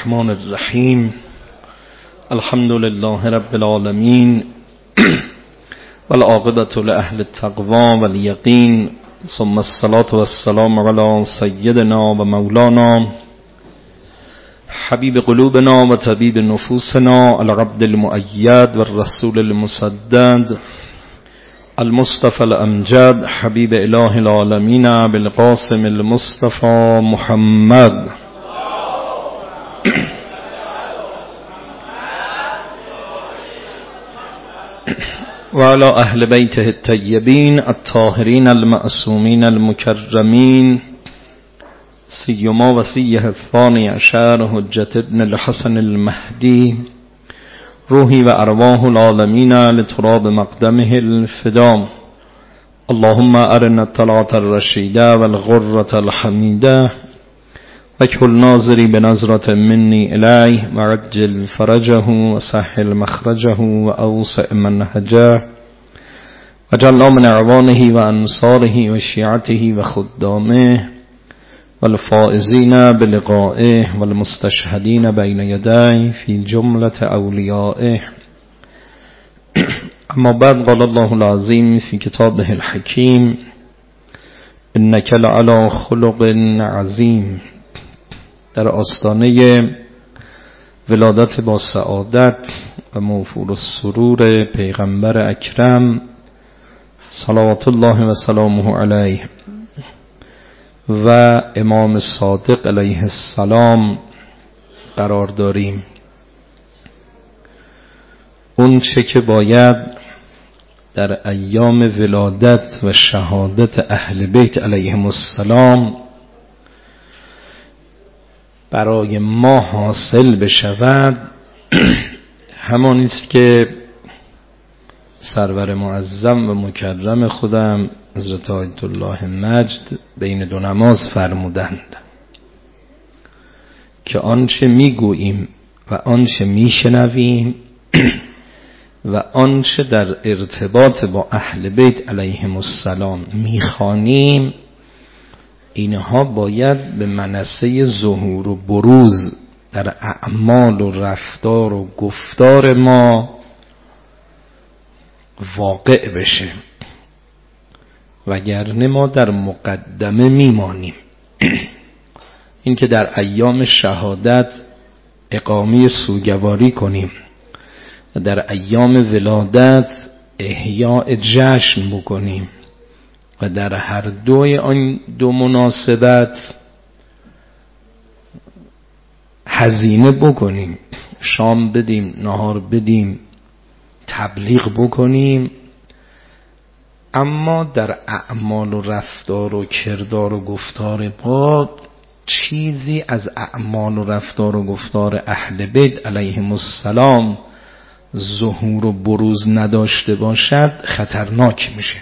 الرحمن الرحیم الحمد لله رب العالمین والعاقبة لأهل التقوى واليقين ثم الصلاة والسلام على سيدنا ومولانا حبيب قلوبنا وطبيب نفوسنا العبد المؤيد والرسول المسدد المصطفى الأمجد حبيب إله العالمين بالقاسم المصطفى محمد وعلى أهل بيته الطيبين الطاهرين المعصومين المكرمين سيما وصيه الثاني عشر حجة ابن الحسن المهدي روحي وأرواح العالمين لتراب مقدمه الفدام اللهم أرنا الطلعة الرشيدة والغرة الحميدة وكل ناظري بنظرة مني إليه وعجل فرجه وسهل مخرجه وأوسع منهجه وجعلنا من أعوانه وأنصاره وشيعته وخدامه والفائزين بلقائه والمستشهدين بين يديه في جملة أوليائه أما بعد قال الله العظيم في كتابه الحكيم إنك لعلى خلق عظيم. در آستانه ولادت با سعادت و موفور السرور پیغمبر اکرم صلوات الله و سلامه علیه و امام صادق علیه السلام قرار داریم. اون چه که باید در ایام ولادت و شهادت اهل بیت علیهم السلام برای ما حاصل بشود همانی است که سرور معظم و مکرم خودم حضرت آیت الله مجد بین دو نماز فرمودند که آنچه میگوییم و آنچه میشنویم و آنچه در ارتباط با اهل بیت علیهم السلام میخوانیم اینها باید به منصه ظهور و بروز در اعمال و رفتار و گفتار ما واقع بشه، وگرنه ما در مقدمه میمانیم. این که در ایام شهادت اقامه سوگواری کنیم و در ایام ولادت احیاء جشن بکنیم و در هر دوی آن دو مناسبت هزینه بکنیم، شام بدیم، نهار بدیم، تبلیغ بکنیم، اما در اعمال و رفتار و کردار و گفتار ما چیزی از اعمال و رفتار و گفتار اهل بیت علیهم السلام ظهور و بروز نداشته باشد خطرناک میشه.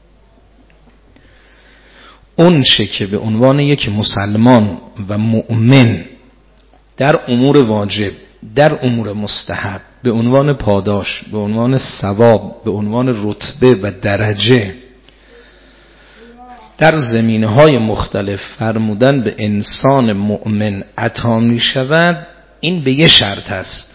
اون چه که به عنوان یک مسلمان و مؤمن در امور واجب، در امور مستحب، به عنوان پاداش، به عنوان ثواب، به عنوان رتبه و درجه در زمینه‌های مختلف فرمودن به انسان مؤمن عطا می شود، این به یه شرط است.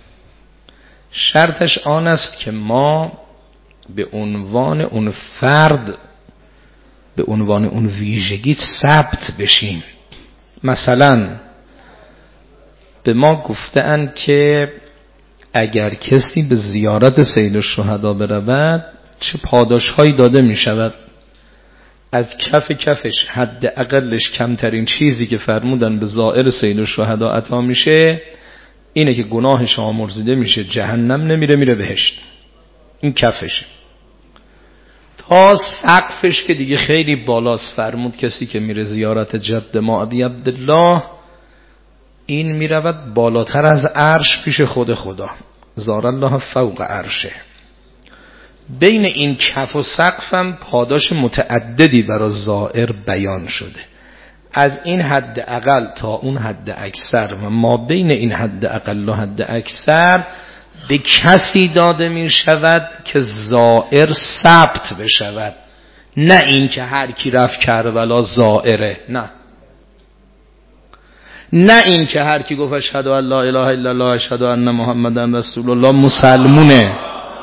شرطش آن است که ما به عنوان اون فرد، به عنوان اون ویژگی ثبت بشیم. مثلا به ما گفتند که اگر کسی به زیارت سید الشهدا برود چه پاداشهایی داده می شود. از کفش حد اقلش کمترین چیزی که فرمودن به زائر سید الشهدا عطا میشه اینه که گناهش آمرزیده میشه، جهنم نمیره، میره بهشت. این کفشه. تا سقفش که دیگه خیلی بالاست، فرمود کسی که میره زیارت جد ما ابی عبدالله این میرود بالاتر از عرش پیش خود خدا، زار الله فوق عرشه. بین این کف و سقفم پاداش متعددی برای زائر بیان شده، از این حد اقل تا اون حد اکثر، و ما بین این حد اقل و حد اکثر به کسی داده می شود که زائر ثبت بشود، نه این که هر کی رفت کربلا زائره. نه، نه این که هر کی گفت اشهد ان لا اله الا الله اشهد ان محمدا رسول الله مسلمونه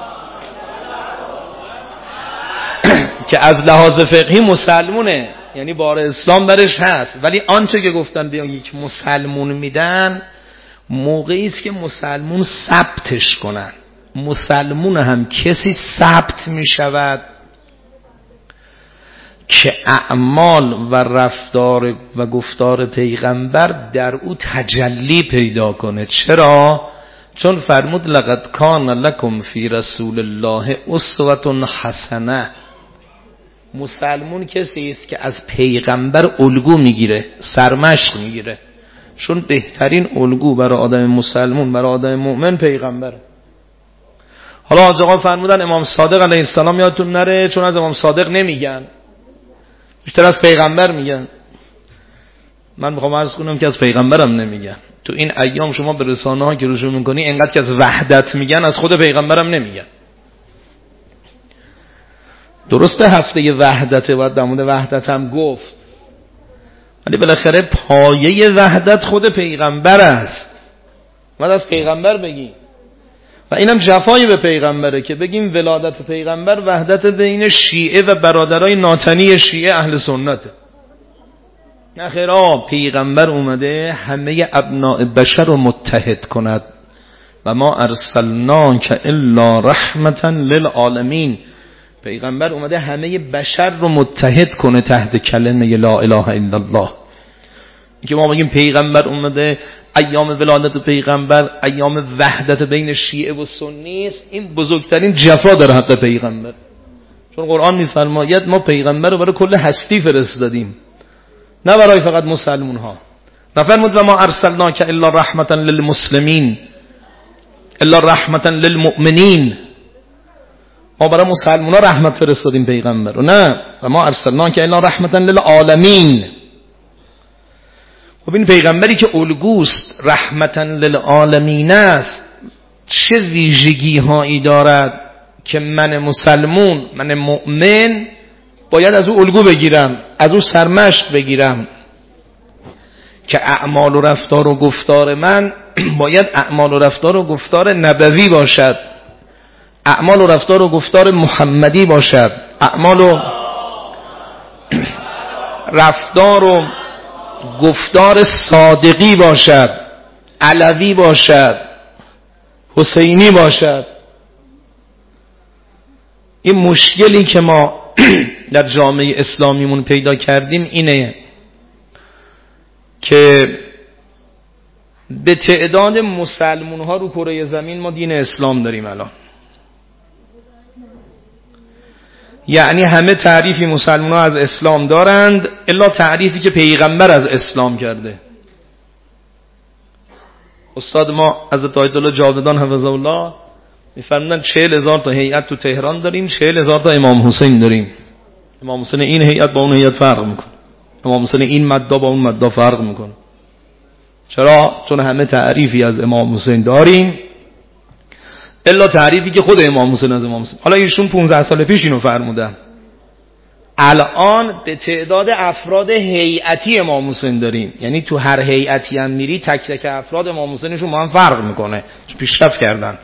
که از لحاظ فقهی مسلمونه، یعنی بار اسلام برش هست، ولی آنچه که گفتن بیان یک مسلمون میدن موقعی است که مسلمون ثبتش کنن. مسلمون هم کسی ثبت میشود که اعمال و رفتار و گفتار پیغمبر در او تجلی پیدا کنه. چرا؟ چون فرمود لقد کان لکم فی رسول الله اسوة حسنه. مسلمون کسی است که از پیغمبر الگو میگیره، سرمشق میگیره، چون بهترین الگو برای آدم مسلمون، برای آدم مؤمن پیغمبر. حالا حاج آقا فرمودن امام صادق علیه السلام یادتون نره، چون از امام صادق نمیگن، بیشتر از پیغمبر میگن. من میخوام عرض کنم که از پیغمبرم نمیگن. تو این ایام شما به رسانه ها که رجوع میکنی انقدر که از وحدت میگن، از خود پیغمبرم نمیگن. درسته هفته وحدته، باید در مورد وحدت هم گفت، ولی بالاخره پایه وحدت خود پیغمبر است. باید از پیغمبر بگیم و اینم جفایی به پیغمبره که بگیم ولادت پیغمبر وحدت بین شیعه و برادرای ناتنی شیعه اهل سنته. نخیرا پیغمبر اومده همه ابناء بشر رو متحد کند و ما ارسلناک الا رحمتا للعالمین. پیغمبر اومده همه بشر رو متحد کنه تحت کلمه لا اله الا الله. که ما بگیم پیغمبر اومده ایام ولادت پیغمبر ایام وحدت بین شیعه و سنی است، این بزرگترین جفا در حق پیغمبر. چون قرآن میفرماید ما پیغمبر رو برای کل هستی فرستادیم، نه برای فقط مسلمون ها. نفرمود و ما ارسلناک الا رحمتا للمسلمین الا رحمتا للمؤمنین. ما برای مسلمان ها رحمت فرستادیم پیغمبر رو، نه و ما ارسلناک الا رحمتا للعالمین. خب این پیغمبری که الگوست، رحمتا للعالمین است، چه ویژگی هایی دارد که من مسلمون، من مؤمن باید از او الگو بگیرم، از او سرمشق بگیرم که اعمال و رفتار و گفتار من باید اعمال و رفتار و گفتار نبوی باشد، اعمال و رفتار و گفتار محمدی باشد، اعمال و رفتار و گفتار صادقی باشد، علوی باشد، حسینی باشد. این مشکلی که ما در جامعه اسلامیمون پیدا کردیم اینه که به تعداد مسلمون ها رو کره زمین ما دین اسلام داریم الان. یعنی همه تعریفی مسلمان ها از اسلام دارند الا تعریفی که پیغمبر از اسلام کرده. استاد ما حضرت آیت الله جاودان حفظه الله میفرمودن 40,000 تا هیئت تو تهران داریم، 40,000 تا امام حسین داریم. امام حسین این هیئت با اون هیئت فرق میکنه، امام حسین این مددا با اون مددا فرق میکنه. چرا؟ چون همه تعریفی از امام حسین داریم الا تعریفی که خود امام حسین از امام حسین. حالا ایشون 15 سال پیش اینو فرمودن. الان به تعداد افراد هیئتی امام حسین داریم، یعنی تو هر هیئتی هم میری تک تک افراد امام حسینشون با هم فرق میکنه، پیشرفت کردن.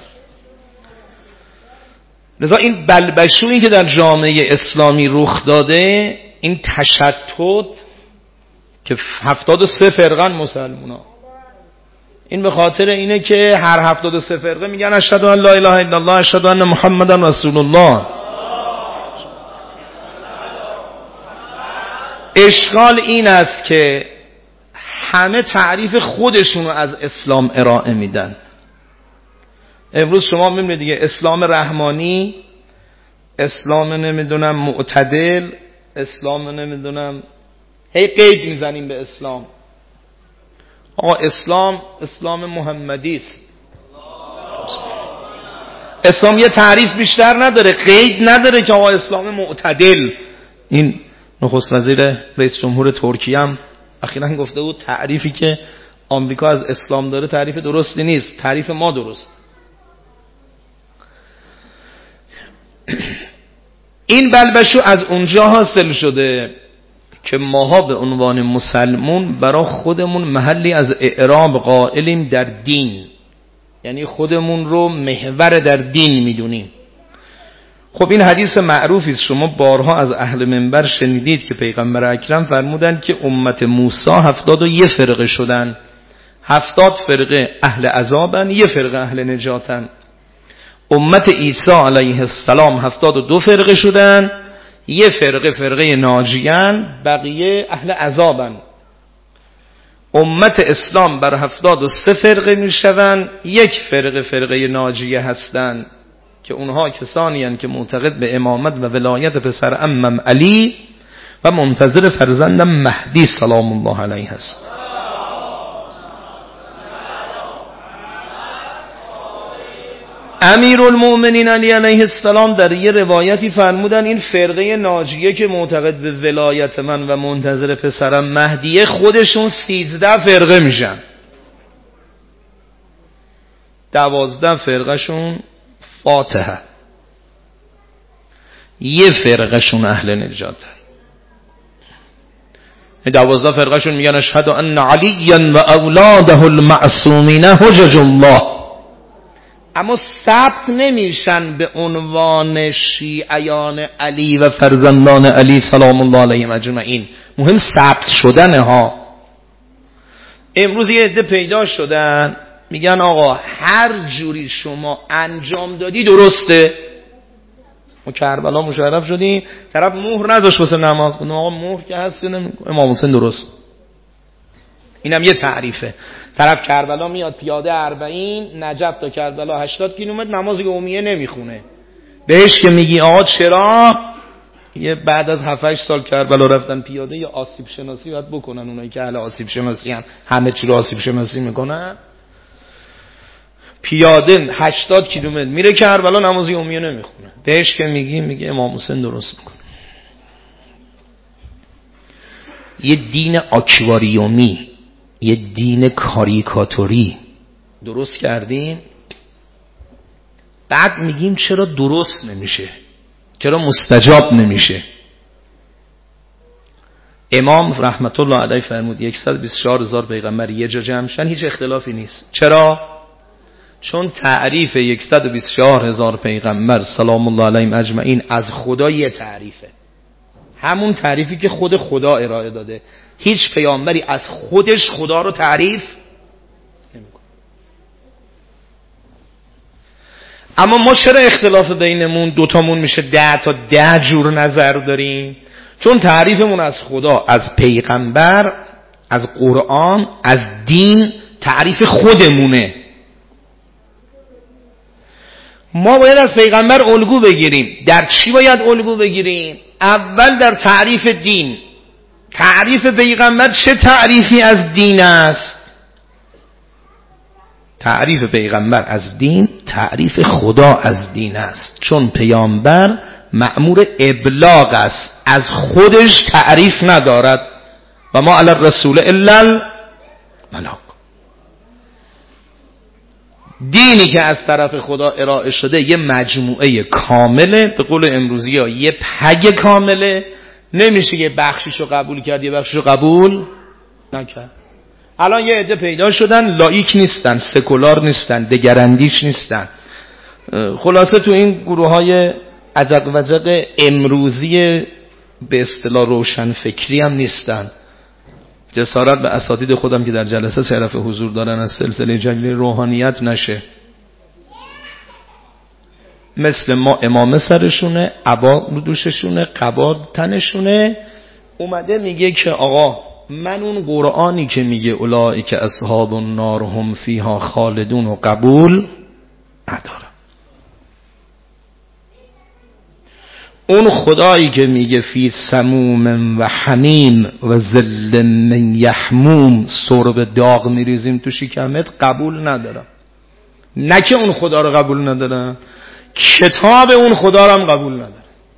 لذا این بلبشویی که در جامعه اسلامی رخ داده، این تشتت که 73 فرقن مسلمونا، این به خاطر اینه که هر 73 فرقه میگن اشهد ان لا اله الا الله اشهد ان محمدا رسول الله. اشکال این است که همه تعریف خودشونو از اسلام ارائه میدن. امروز شما میبینید دیگه اسلام رحمانی، اسلام نمیدونم معتدل، اسلام نمیدونم، هی قید میزنیم به اسلام. آقا اسلام محمدی است. اسلام یه تعریف بیشتر نداره، قید نداره که آقا اسلام معتدل. این نخست وزیر رئیس جمهور ترکیه هم اخیراً گفته بود تعریفی که آمریکا از اسلام داره تعریف درستی نیست، تعریف ما درست. این بلبشو از اونجا حاصل شده که ماها به عنوان مسلمون برای خودمون محلی از اعراب قائلیم در دین، یعنی خودمون رو محور در دین میدونیم. خب این حدیث معروفی است، شما بارها از اهل منبر شنیدید که پیغمبر اکرم فرمودند که امت موسی 71 فرقه شدن، 70 فرقه اهل عذابن، 1 فرقه اهل نجاتن. امت عیسی علیه السلام 72 فرقه شدن، 1 فرقه ناجیان، بقیه اهل عذابن. امت اسلام بر 73 فرقه میشوند، 1 فرقه ناجیه هستند که اونها کسانی هستند که معتقد به امامت و ولایت پسر عمم علی و منتظر فرزندم مهدی سلام الله علیه هست. امیرالمؤمنین علی علیه السلام در یه روایتی فرمودن این فرقه ناجیه که معتقد به ولایت من و منتظر پسرم مهدیه خودشون 13 فرقه میشن، 12 فرقهشون فاتحه، 1 فرقهشون اهل نجاته. 12 فرقهشون میگن اشهد ان علیا و اولاده المعصومین حجج الله، اما ثبت نمیشن به عنوان شیعیان علی و فرزندان علی سلام الله علیهم اجمعین. مهم ثبت شدن ها. امروز یه عده پیدا شدن میگن آقا هر جوری شما انجام دادی درسته. ما کربلا مشرف شدیم، طرف مهر نذاشت واسه نماز، گفتم آقا مهر که هست امام حسین درست. اینم یه تعریفه. طرف کربلا میاد پیاده 40، نجف تا کربلا 80 کیلومتر، نماز قومیه نمیخونه. بهش که میگی آقا چرا؟ یه بعد از 7-8 سال کربلا رفتن پیاده، یا آسیب شناسی باید بکنن. اونایی که اهل آسیب شناسی هن همه چی رو آسیب شناسی میکنن. پیاده 80 کیلومتر میره کربلا، نماز قومیه نمیخونه. بهش که میگه امام حسین درست میکنه. یه دین آکواریومی، یه دین کاریکاتوری درست کردیم، بعد میگیم چرا درست نمیشه، چرا مستجاب نمیشه. امام رحمت الله علیه فرمود 124,000 پیغمبر یه جا جمع شدن، هیچ اختلافی نیست. چرا؟ چون تعریف 124,000 پیغمبر سلام الله علیهم اجمعین از خدا یه تعریفه، همون تعریفی که خود خدا ارائه داده. هیچ پیامبری از خودش خدا رو تعریف نمیکنه. اما ما چرا اختلاف بینمون دوتامون میشه 10 تا 10 جور نظر داریم؟ چون تعریفمون از خدا، از پیغمبر، از قرآن، از دین تعریف خودمونه. ما باید از پیغمبر الگو بگیریم. در چی باید الگو بگیریم؟ اول در تعریف دین. تعریف پیغمبر چه تعریفی از دین است؟ تعریف پیغمبر از دین تعریف خدا از دین است، چون پیامبر مأمور ابلاغ است، از خودش تعریف ندارد. و ما علی الرسول الا البلاغ. دینی که از طرف خدا ارائه شده یه مجموعه کامله، به قول امروزی ها یه پگ کامله. نمیشه یه بخشیشو قبول کرد یه بخشیشو قبول نکرد. الان یه عده پیدا شدن لایک نیستن، سکولار نیستن، دگراندیش نیستن. خلاصه تو این گروه های عجق وجق امروزی به اصطلاح روشن فکری هم نیستن. جسارت به اساتید خودم که در جلسه شرف حضور دارن از سلسله جلیل روحانیت نشه. مثل ما امامه سرشونه، عبا رو دوششونه، قبا تنشونه. اومده میگه که آقا من اون قرآنی که میگه اولئک اصحاب النار هم فیها خالدون و قبول ندارم. اون خدایی که میگه فی سموم و حمیم و ظل من یحموم، سرب داغ میریزیم تو شکمت، قبول ندارم. نه که اون خدا رو قبول ندارم، کتاب اون خدا رو هم قبول ندارم.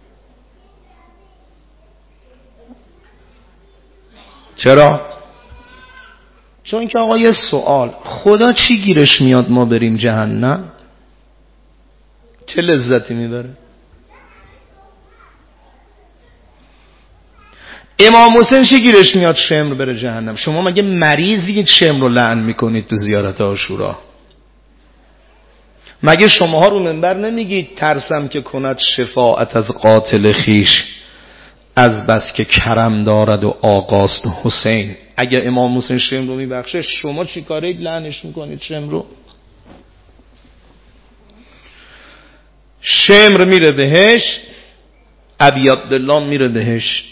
چرا؟ چون که آقا یه سوال، خدا چی گیرش میاد ما بریم جهنم؟ چه لذتی میبره؟ امام حسین چه گیرش میاد شمر بره جهنم؟ شما مگه مریضی شمر رو لعن میکنید تو زیارت عاشورا؟ مگه شماها رو منبر نمیگید ترسم که کند شفاعت از قاتل خیش، از بس که کرم دارد و آقاست حسین؟ اگه امام حسین شمر رو میبخشه، شما چی کارید لعنش میکنید شمر رو؟ شمر میره بهشت، ابی عبدالله میره بهشت.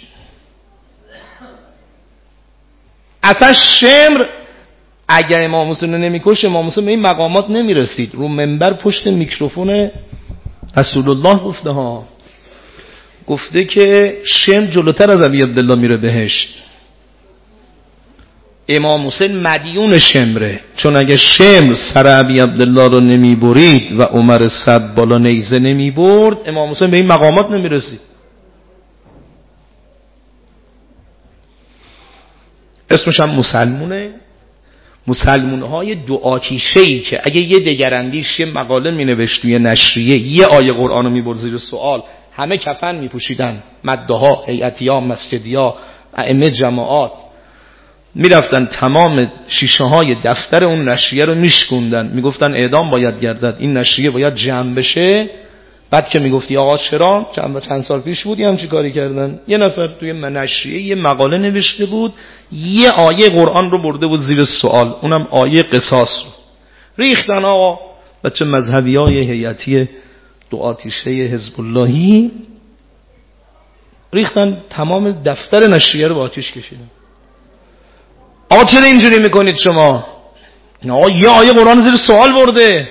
اصلا شمر اگر امام حسین رو نمیکش، امام حسین به این مقامات نمیرسید. رو منبر پشت میکروفون رسول الله گفته ها، گفته که شمر جلوتر از ابی عبدالله میره بهشت. امام حسین مدیون شمره، چون اگه شمر سر ابی عبدالله رو نمیبرید و عمر صد بالا نیزه نمیبرد، امام حسین به این مقامات نمیرسید. اسمش هم مسلمونه. مسلمونهای دو آتیشه‌ای که اگه یه دگراندیش یه مقاله مینوشت توی نشریه، یه آیه قرآن رو میبرد زیر سوال، همه کفن میپوشیدن، مدها، هیئتیا، مسجدیا، ائمه جماعات میرفتن تمام شیشه های دفتر اون نشریه رو میشکوندن، میگفتن اعدام باید گردد، این نشریه باید جمع بشه. بعد که میگفتی آقا چرا؟ چند سال پیش بود هم چی کاری کردن؟ یه نفر توی نشریه یه مقاله نوشته بود، یه آیه قرآن رو برده بود زیر سوال، اونم آیه قصاص رو ریختن. آقا بچه مذهبی های هیئتی دو آتیشه حزب اللهی ریختن، تمام دفتر نشریه رو با آتیش کشیدن. آقا چرا اینجوری میکنید شما؟ آقا یه آیه قرآن زیر سوال برده.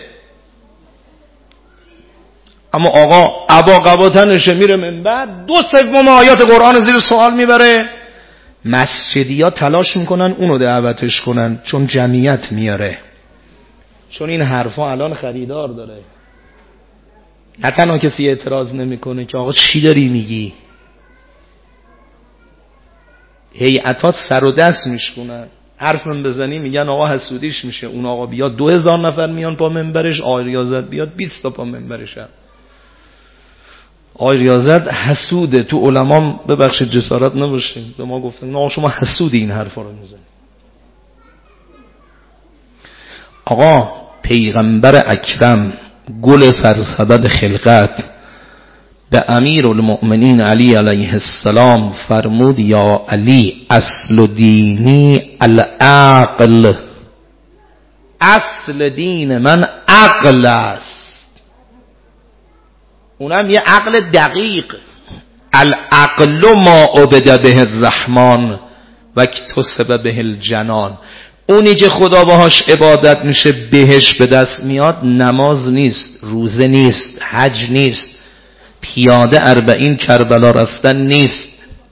اما آقا ابا قباتنشه میره منبر، 2/3 آیات قرآن زیر سوال میبره. مسجدی ها تلاش میکنن اونو دعوتش کنن، چون جمعیت میاره، چون این حرفا الان خریدار داره. نه تنها کسی اعتراض نمیکنه که آقا چی داری میگی، هیئتات سر و دست میشکنن. حرف من بزنی میگن آقا حسودیش میشه. اون آقا بیاد 2000 نفر میان پا منبرش، آقای ریاضت بیاد 20 تا پا منبرش. آقای ریاضت حسوده. تو علمام ببخشید جسارت نباشین، به ما گفتن نه شما حسودی این حرفا رو میزنی. آقا پیغمبر اکرم گل سرسبد خلقت به امیرالمؤمنین علی علیه السلام فرمود یا علی اصل دینی العقل، اصل دین من عقل است، اونم یه عقل دقیق. العقل ما عبد به الرحمن و اکتسب به الجنان. اونی که خدا باهاش عبادت میشه بهش به دست میاد، نماز نیست، روزه نیست، حج نیست، پیاده 40 کربلا رفتن نیست،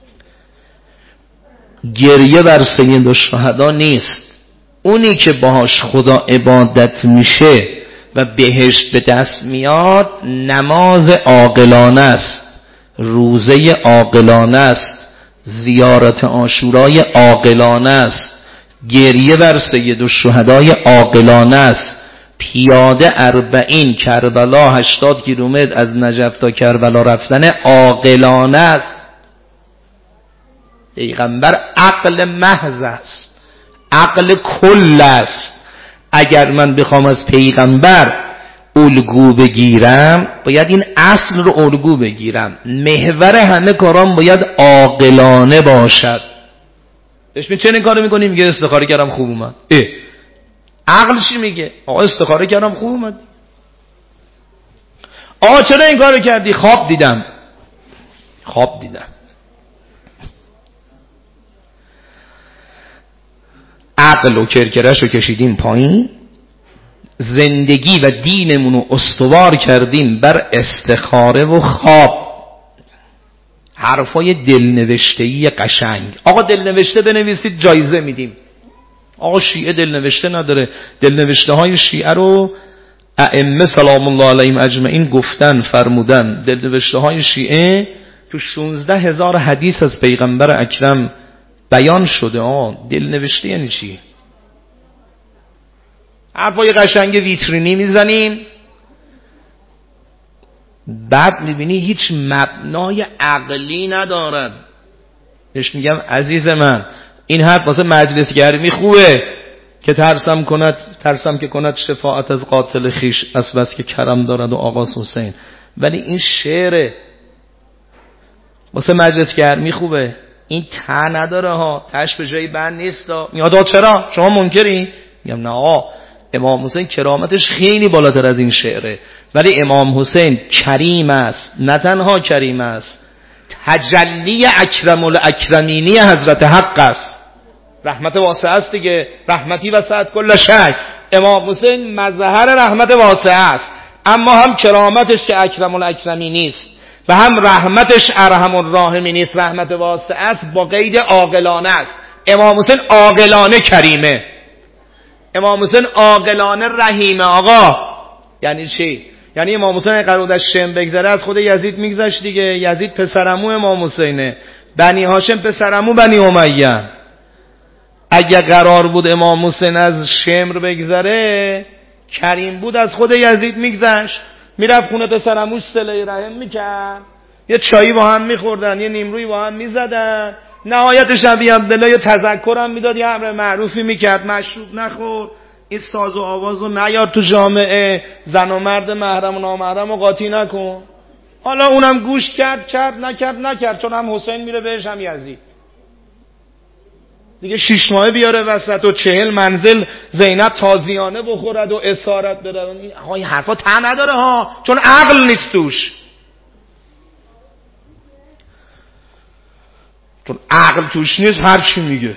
گریه بر سید الشهدا نیست. اونی که باهاش خدا عبادت میشه و بهشت به دست میاد، نماز عاقلانه است، روزه عاقلانه است، زیارت عاشورای عاقلانه است، گریه بر سید الشهدای عاقلانه است، پیاده 40 کربلا 80 کیلومتر از نجف تا کربلا رفتن عاقلانه است. پیغمبر عقل محض است، عقل کل است. اگر من بخوام از پیغمبر الگو بگیرم، باید این اصل رو الگو بگیرم. محور همه کارام باید عاقلانه باشد. چرا این کارو میکنی؟ میگه استخاره کردم خوب اومد. عقل چی میگه؟ آقا استخاره کردم خوب اومد. آقا چرا این کارو کردی؟ خواب دیدم. عقل و کرکرش رو کشیدیم پایین، زندگی و دینمون رو استوار کردیم بر استخاره و خواب. حرفای دلنوشته‌ای قشنگ. آقا دلنوشته بنویسید جایزه میدیم. آقا شیعه دلنوشته نداره. دلنوشته های شیعه رو ائمه سلام الله علیهم اجمعین گفتن، فرمودن. دلنوشته های شیعه تو 16,000 حدیث از پیغمبر اکرم بیان شده. دلنوشته یعنی چی؟ حرفای قشنگ ویترینی میزنیم، بعد میبینی هیچ مبنای عقلی ندارد. بهش میگم عزیز من این حرف واسه مجلس گرمی خوبه که ترسم که کند شفاعت از قاتل خیش از بس که کرم دارد و آقا حسین. ولی این شعر واسه مجلس گرمی خوبه، این ته نداره ها، تش به جایی بند نیست. میاد چرا شما منکری؟ میگم نه آقا، امام حسین کرامتش خیلی بالاتر از این شعره، ولی امام حسین کریم است، نه تنها کریم است، تجلی اکرم الاکرمینی حضرت حق است. رحمت واسعه است دیگه، رحمتی وسعت کل شی. امام حسین مظهر رحمت واسعه است، اما هم کرامتش که اکرم الاکرمینی است و هم رحمتش ارحم الراحمین است، رحمت واسعه است با قید عاقلانه است. امام حسین عاقلانه کریمه، امام حسین عاقلانه رحیمه. آقا یعنی چی؟ یعنی امام حسین قرار از شم بگذره از خود یزید میگذشت دیگه. یزید پسرعمو امام حسینه، بنی هاشم پسرعمو بنی امیه. اگه قرار بود امام حسین از شمر بگذره، کریم بود از خود یزید میگذشت، میرفت خونه پسرعموش صله رحم میکرد، یه چایی با هم میخوردن، یه نیمرویی با هم میزدن، نهایتش ابی عبدالله یه تذکرم میداد، یه امر معروفی میکرد، مشروب نخور، این ساز و آواز رو نیار تو جامعه، زن و مرد محرم و نامحرم رو قاطی نکن. حالا اونم گوش کرد نکرد، چون هم حسین میره بهش هم یزید دیگه. 6 ماهه بیاره وسط و 40 منزل زینب تازیانه بخورد و اسارت بره. این حرفا ته نداره ها، چون عقل نیست توش. چون عقل توش نیست هر چی میگه.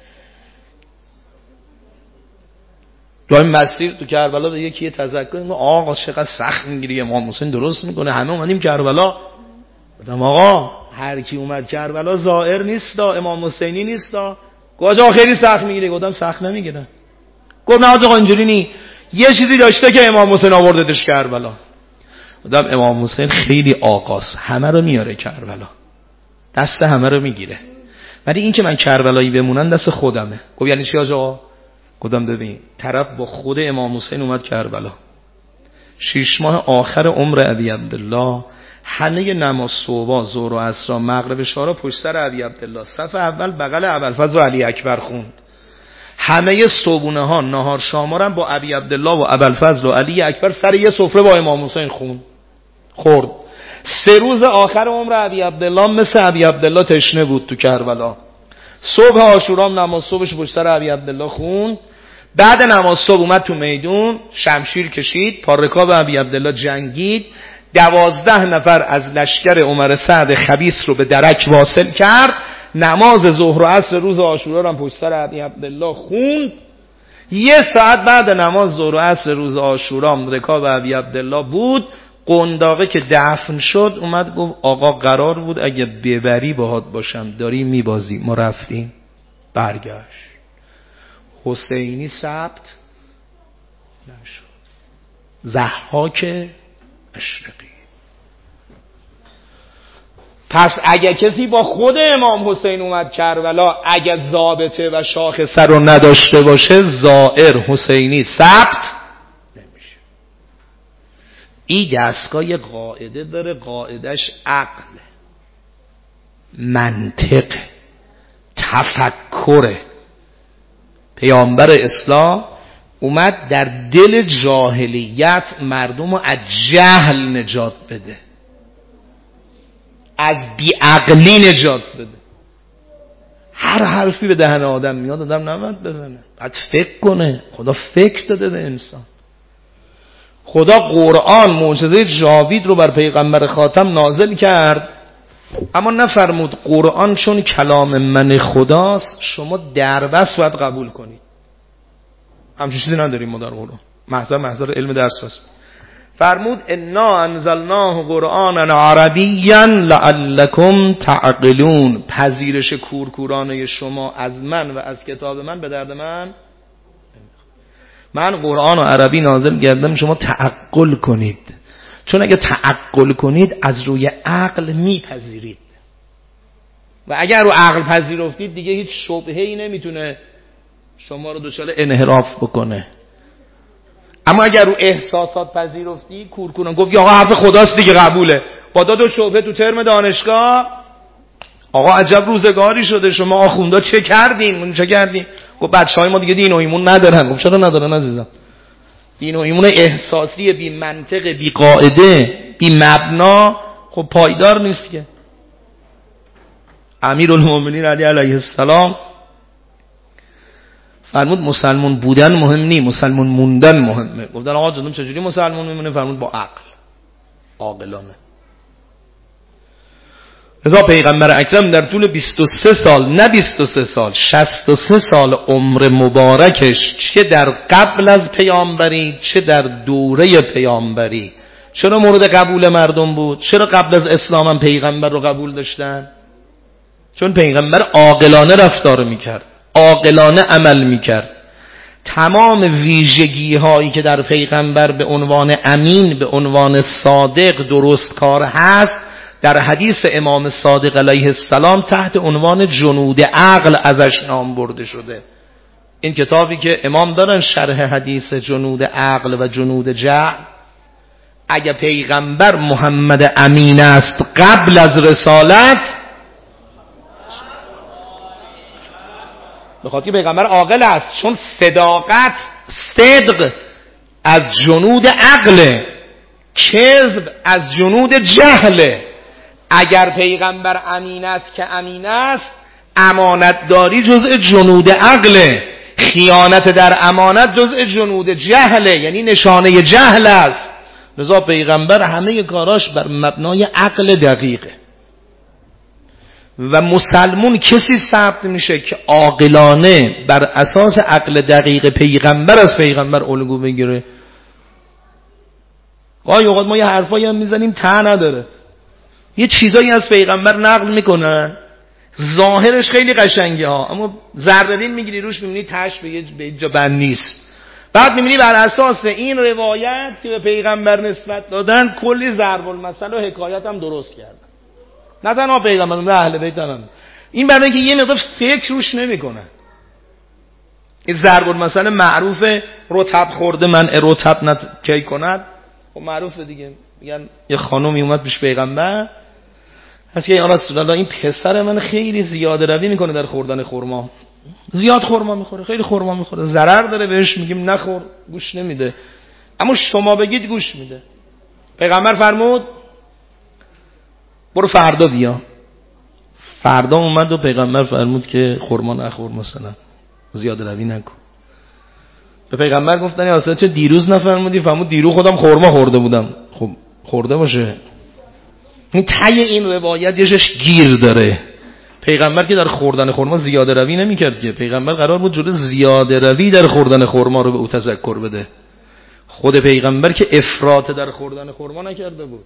جای مسیر تو کربلا به یکی تذکر میگه آقا چقدر سخت میگیری، امام حسین درست میکنه، همه اومدیم کربلا. گفتم آقا هر کی اومد کربلا زائر نیست، امام حسینی نیست. گفت آقا خیلی سخت میگیری. گفتم سخت نمیگیره. گفت نه آقا اینجوری نی، یه چیزی داشته که امام حسین آوردتش کربلا. گفتم امام حسین خیلی آقاست، همه رو میاره کربلا، دست همه رو میگیره، ولی این که من کربلایی بمونن دست خودمه. گفت یعنی چی آقا؟ گفتم ببین طرف با خود امام حسین اومد کربلا، 6 ماه آخر عمر ابی عبدالله همه نماز صبح، ظهر و عصر، مغرب، شارا پشت سر ابی عبدالله، صف اول بغل ابوالفضل و علی اکبر خوند. همه صبحونه ها نهار شامارم با ابی عبدالله و ابوالفضل و علی اکبر سر یه سفره با امام حسین خورد. 3 روز آخر عمر ابی عبدالله مثل ابی عبدالله تشنه بود تو کربلا. صبح عاشورا نماز صبحش پشت سر ابی عبدالله خوند. بعد نماز صبح اومد تو میدون، شمشیر کشید، پارکاب ابی عبدالله جنگید، 12 نفر از لشکر عمر سعد خبیث رو به درک واصل کرد. نماز ظهر و عصر روز عاشورا رو هم پشت سر ابی عبدالله خوند. 1 ساعت بعد نماز ظهر و عصر روز عاشورا رکاب ابی عبدالله بود. قنداقه که دفن شد اومد گفت آقا قرار بود اگه ببری باهات باشم، داری میبازی. ما رفتیم، برگشت، حسینی ثبت نشد، ضحاک اشرقی. پس اگه کسی با خود امام حسین اومد کربلا، اگه ضابطه و شاخصه رو نداشته باشه، زائر حسینی ثبت نمیشه. این دستگاه قاعده داره، قاعدش عقل، منطق، تفکره. پیامبر اسلام اومد در دل جاهلیت مردم رو از جهل نجات بده، از بیعقلی نجات بده. هر حرفی به دهن آدم میاد آدم نباید بزنه، باید فکر کنه. خدا فکر داده به انسان. خدا قرآن معجزه جاوید رو بر پیغمبر خاتم نازل کرد، اما نفرمود قرآن چون کلام من خداست شما دربست باید قبول کنید. همچون چیزی نداریم ما در قرآن، محضر علم درس هست. فرمود انا انزلناه قرآنا عربیا لعلکم تعقلون. پذیرش کورکورانه شما از من و از کتاب من به درد من قرآن و عربی نازل کردم شما تعقل کنید، چون اگه تعقل کنید از روی عقل میپذیرید و اگر رو عقل پذیرفتید دیگه هیچ شبهه‌ای نمیتونه شما رو دچار انحراف بکنه. اما اگر رو احساسات پذیرفتی، کورکوران گفت یا آقا حرف خداست دیگه قبوله، با دو شبهه تو ترم دانشگاه آقا عجب روزگاری شده، شما آخوندا چه کردین؟ اون چه کردین؟ گفت بچهای ما دیگه دین و ایمون ندارن. گفت چرا ندارن عزیزم؟ دین و ایمون احساسی، بی منطق، بی قاعده، بی مبنا، خب پایدار نیست که. امیرالمومنین علی علیه السلام فرمود مسلمان بودن مهم نیست، مسلمان موندن مهمه. گفتن آقا جون چجوری مسلمان میمونه؟ فرمود با عقل، عاقلانه. رضا پیغمبر اکرم در طول 23 سال، نه 23 سال، 63 سال عمر مبارکش، چه در قبل از پیامبری چه در دوره پیامبری، چرا مورد قبول مردم بود؟ چرا قبل از اسلام هم پیغمبر رو قبول داشتن؟ چون پیغمبر عاقلانه رفتار میکرد، عاقلانه عمل میکرد. تمام ویژگی هایی که در پیغمبر به عنوان امین، به عنوان صادق، درست کار هست، در حدیث امام صادق علیه السلام تحت عنوان جنود عقل ازش نام برده شده. این کتابی که امام دارن شرح حدیث جنود عقل و جنود جهل، اگه پیغمبر محمد امین است قبل از رسالت، بخاطر که پیغمبر عاقل است، چون صداقت، صدق از جنود عقله، کذب از جنود جهله. اگر پیغمبر امین است که امین است، امانتداری جزء جنود عقله، خیانت در امانت جزء جنود جهله، یعنی نشانه جهل است. لذا پیغمبر همه کاراش بر مبنای عقل دقیقه. و مسلمون کسی ثبت میشه که عاقلانه بر اساس عقل دقیق پیغمبر از پیغمبر الگو بگیره. گاهی اوقات ما یه حرفایی هم میزنیم ته نداره، یه چیزایی از پیغمبر نقل میکنن ظاهرش خیلی قشنگه ها، اما ذره‌بین میگیری روش میبینی تهش به جا بند نیست. بعد میبینی بر اساس این روایت که به پیغمبر نسبت دادن کلی ضرب المثل و حکایت هم درست کردن. نه تنها پیغمبر، نه اهل بیت هم. این برای اینکه یه مقدار فکر روش نمیکنن. این ضرب المثل معروف رطب خورده منع رطب نکی کند، خب معروفه دیگه. میگن یه خانومی اومد پیش پیغمبر، هست که یا رسول الله این پسر من خیلی زیاده روی میکنه در خوردن خرما، زیاد خرما میخوره، خیلی خرما میخوره، ضرر داره بهش. میگیم نخور، گوش نمیده، اما شما بگید گوش میده. پیغمبر فرمود برو فردا بیا. فردا اومد و پیغمبر فرمود که خرما نخور، مثلا زیاده روی نکن. به پیغمبر گفتن یا رسول الله چه دیروز نفرمودی؟ فرمود دیرو خودم خرما خورده بودم. خب خورده باشه. این ته این روایت یهش گیر داره. پیغمبر که در خوردن خرما زیاده روی نمی‌کرد که، پیغمبر قرار بود جلوی زیاده روی در خوردن خرما رو به او تذکر بده. خود پیغمبر که افراط در خوردن خرما نکرده بود.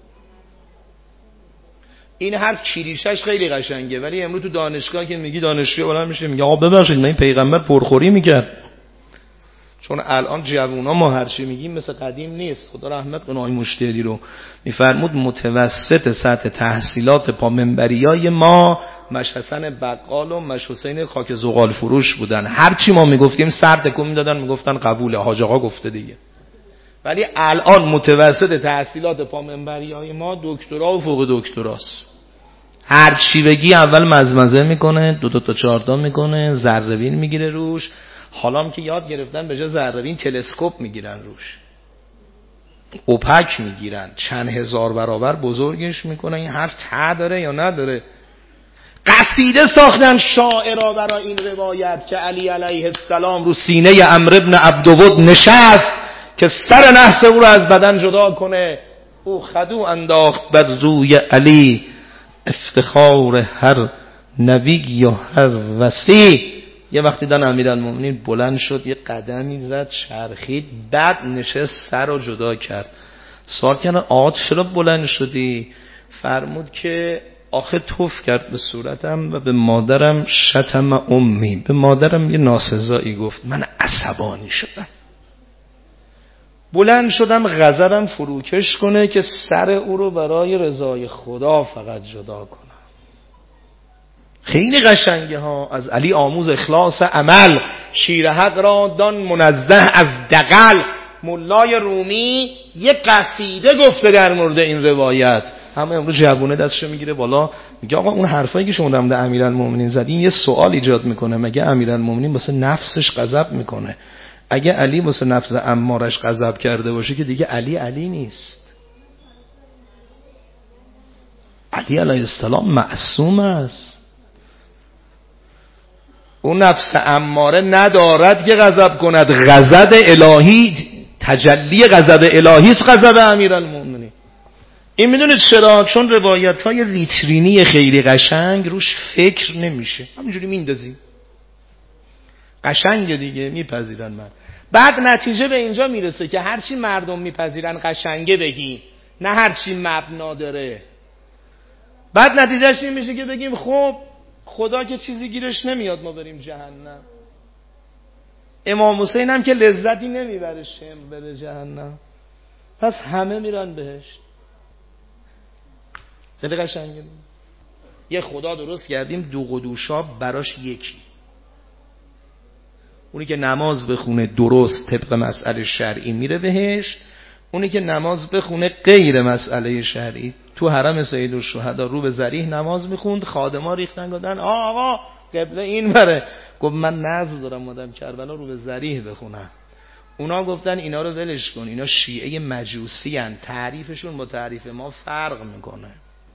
این حرف چیریشش خیلی قشنگه، ولی امروز تو دانشگاه که میگی دانشجو بلند میشه میگه آقا ببخشید من این پیغمبر پرخوری میکرد. چون الان جوونا ما هر چی میگیم مثل قدیم نیست. خدا رحمت کنه آقای مشتری رو، میفرمود متوسط سطح تحصیلات پا منبریای ما مش حسن بقال و مش حسین خاک زغال فروش بودن. هر چی ما میگفتیم سر تکون میدادن، میگفتن قبوله، حاج آقا گفته دیگه. ولی الان متوسط تحصیلات پا منبریای ما دکترا و فوق دکتراست. هر چی بگی اول مزمزه میکنه، دو تا چهار تا میکنه، ذره‌بین میگیره روش. حالا هم که یاد گرفتن به جای ذره‌بین تلسکوپ میگیرن روش، اوپک میگیرن، چند هزار برابر بزرگش میکنن. این حرف ته داره یا نداره؟ قصیده ساختن شاعرها برای این روایت که علی علیه السلام رو سینه عمرو بن عبدود نشست که سر نحس او رو از بدن جدا کنه. او خدو انداخت بر روی علی، افتخار هر نبی و هر وصی. یه وقتی دن امیرالمومنین بلند شد، یه قدمی زد، چرخید، بعد نشست، سر رو جدا کرد. سوال کردن آقا چرا بلند شدی؟ فرمود که آخه توف کرد به صورتم و به مادرم، شتم امی، به مادرم یه ناسزایی گفت، من عصبانی شدم، بلند شدم غضبم فروکش کنه که سر او رو برای رضای خدا فقط جدا کنم. خیلی قشنگه ها. از علی آموز اخلاص عمل، شیر حق را دان منزه از دغل. مولای رومی یک قصیده گفته در مورد این روایت. اما امروز جوونه دستشو میگیره بالا میگه آقا اون حرفایی که شما در مورد امیرالمومنین زدین یه سوال ایجاد میکنه، مگه امیرالمومنین واسه نفسش غضب میکنه؟ اگه علی واسه نفس امارش غضب کرده باشه که دیگه علی نیست. علی علیه السلام معصوم است. اون نفس اماره ندارد که غضب کند. غضب الهی، تجلی غضب الهی است غضب امیرالمومنین. این میدونید چرا؟ چون روایت های ویترینی خیلی قشنگ روش فکر نمیشه، همینجوری میندازیم قشنگ دیگه میپذیرن. من بعد نتیجه به اینجا میرسه که هرچی مردم میپذیرن قشنگه بگیم، نه هرچی مبنا داره. بعد نتیجهش این میشه که بگیم خب خدا که چیزی گیرش نمیاد ما بریم جهنم. امام حسین هم که لذتی نمیبره شم بره جهنم، پس همه میرن بهشت. دل قشنگه. یه خدا درست کردیم دو قدوشا براش یکی، اونی که نماز بخونه درست طبق مسئله شرعی میره بهشت، اونی که نماز بخونه غیر مسئله شرعی. تو حرم سیدالشهدا رو به ذریح نماز میخوند، خادما ریختن گفتن آقا قبله این بره، گفت من نذر دارم مادام کربلا رو به ذریح بخونم. اونا گفتن اینا رو ولش کن، اینا شیعه مجوسی هن، تعریفشون با تعریف ما فرق میکنه.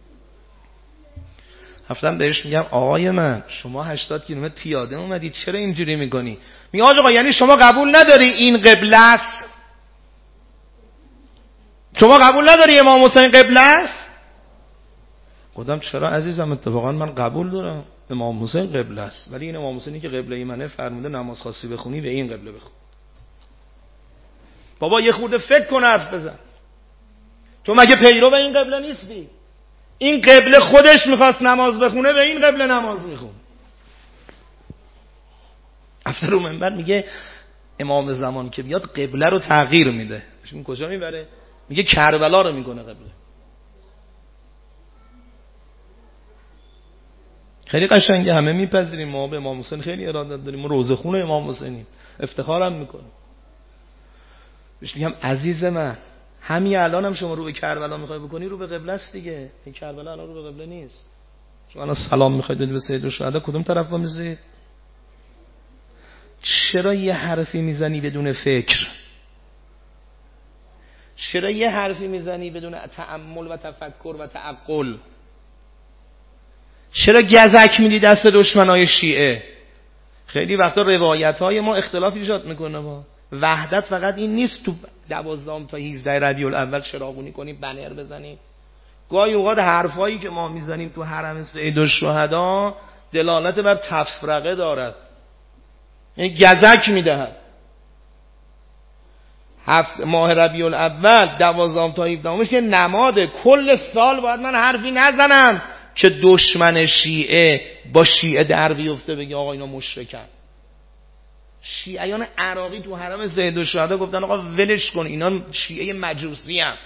رفتم بهش میگم آقای من شما 80 کیلومتر پیاده اومدید چرا اینجوری میکنی؟ میگه آقا یعنی شما قبول نداری این قبله است؟ شما قبول نداری امام حسین قبله است؟ گفتم چرا عزیزم، اتفاقا من قبول دارم امام حسین قبله است، ولی این امام حسینی که قبله منه فرموده نماز خاصی بخونی به این قبله بخون. بابا یه خورده فکر کن حرف بزن، تو مگه پیرو به این قبله نیستی؟ این قبله خودش میخواست نماز بخونه به این قبله نماز میخون. افتر رو منبر میگه امام زمان که بیاد قبله رو تغییر میده. این کجا میبره؟ میگه کربلا رو میکنه قبله. خیلی قشنگه، همه میپذیریم، ما به امام حسین خیلی ارادت داریم، ما روزه خون امام حسینیم، افتخارم میکنیم. بهش میگم عزیز من همین الان هم شما رو به کربلا میخوای بکنی، رو به قبله است دیگه. این کربلا الان رو به قبله نیست. شما الان سلام میخواید بدید به سیدالشهدا، کدوم طرف با میزید؟ چرا یه حرفی میزنی بدون فکر؟ چرا یه حرفی میزنی بدون تأمل و تفکر و تعقل؟ چرا گزک میدی دست دشمنای شیعه؟ خیلی وقتا روایت‌های ما اختلاف ایجاد میکنه. ما وحدت فقط این نیست تو 12 تا 17 ربیع الاول چراغونی کنیم بنر بزنیم. گاهی اوقات حرفایی که ما میزنیم تو حرم سیدالشهدا دلالت بر تفرقه دارد، این گزک میدهد. 7 ماه ربیع الاول 12 تا 17 که نماده، کل سال باید من حرفی نزنم که دشمن شیعه با شیعه در بیفته بگه آقا اینا مشرکن. شیعیان عراقی تو حرم سیدالشهدا گفتن آقا ولش کن اینا شیعه مجوسی هم.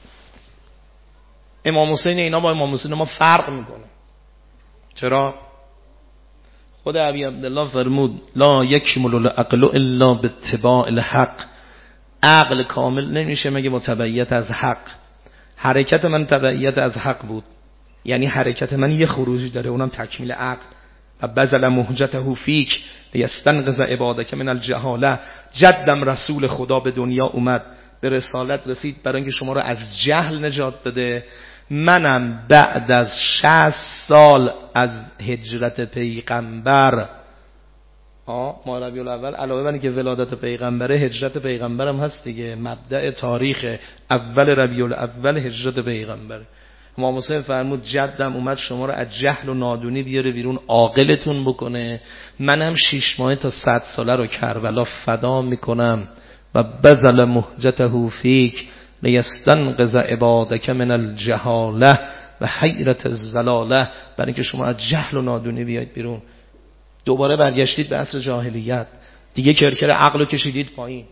امام حسین اینا با امام حسین ما فرق میکنه. چرا؟ خود ابی عبدالله فرمود لا یکمل العقل الا باتباع الحق. عقل کامل نمیشه مگه متبعیت از حق. حرکت من تبعیت از حق بود، یعنی حرکت من یه خروجی داره، اونم تکمیل عقل. و بذل مهجته فیک لیستنقذ عبادک من الجهاله. جدم رسول خدا به دنیا اومد، به رسالت رسید برای اینکه شما رو از جهل نجات بده. منم بعد از 60 سال از هجرت پیغمبر، ماه ربیع الاول علاوه بر اینکه ولادت پیغمبره هجرت پیغمبرم هست دیگه، مبدأ تاریخ اول ربیع الاول هجرت پیغمبره. امام حسین فرمود جدم اومد شما رو از جهل و نادونی بیاره بیرون، عاقلتون بکنه. منم 6 ماه تا 100 ساله رو کربلا فدا میکنم. و بذل مهجته فیک لیستنقذ عبادک من الجهاله و حیرت الضلاله، برای اینکه شما از جهل و نادونی بیاید بیرون. دوباره برگشتید به عصر جاهلیت دیگه، کرکر عقل رو کشیدید پایین.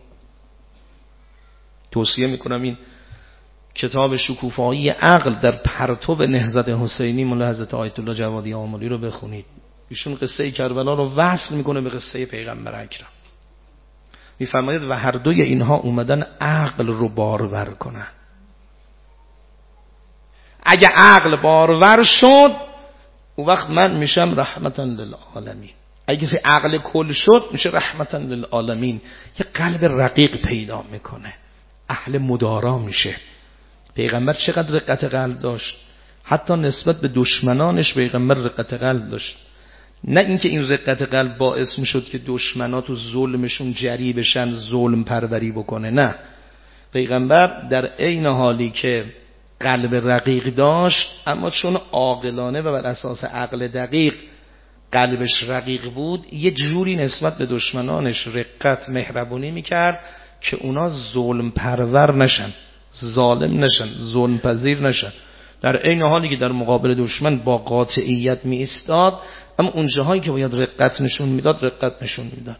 توصیه میکنم این کتاب شکوفایی عقل در پرتو نهضت حسینی مولا حضرت آیت الله جوادی آملی رو بخونید. ایشون قصه کربلا رو وصل میکنه به قصه پیغمبر اکرم. میفرماید و هر دوی اینها اومدن عقل رو بارور کنن. اگه عقل بارور شد اون وقت من میشم رحمتا للعالمین. اگه کسی عقل کل شد میشه رحمتا للعالمین. یه قلب رقیق پیدا میکنه، اهل مدارا میشه. پیغمبر چقدر رقت قلب داشت، حتی نسبت به دشمنانش پیغمبر رقت قلب داشت. نه اینکه این رقت قلب باعث میشد که دشمنا تو ظلمشون جری بشن، ظلم پروری بکنه. نه، پیغمبر در عین حالی که قلب رقیق داشت، اما چون عاقلانه و بر اساس عقل دقیق قلبش رقیق بود، یه جوری نسبت به دشمنانش رقت مهربونی میکرد که اونا ظلم پرور نشن، ظالم نشن، ظلم پذیر نشن. در عین حالی که در مقابل دشمن با قاطعیت می ایستاد، اما اون جاهایی که باید رقت نشون میداد رقت نشون میداد.